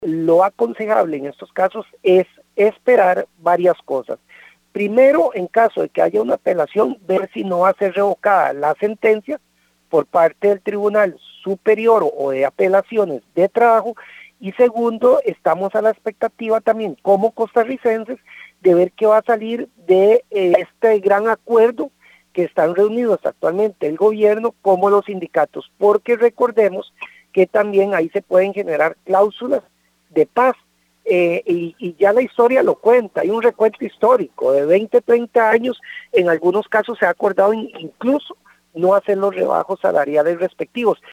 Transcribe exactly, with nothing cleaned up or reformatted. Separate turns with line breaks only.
Lo aconsejable en estos casos es esperar varias cosas. Primero, en caso de que haya una apelación, ver si no va a ser revocada la sentencia por parte del Tribunal Superior o de Apelaciones de Trabajo. Y segundo, estamos a la expectativa también como costarricenses de ver qué va a salir de eh, este gran acuerdo que están reunidos actualmente el gobierno como los sindicatos, porque recordemos que también ahí se pueden generar cláusulas de paz. Eh, y, y ya la historia lo cuenta, hay un recuento histórico de veinte, treinta años, en algunos casos se ha acordado incluso no hacer los rebajos salariales respectivos.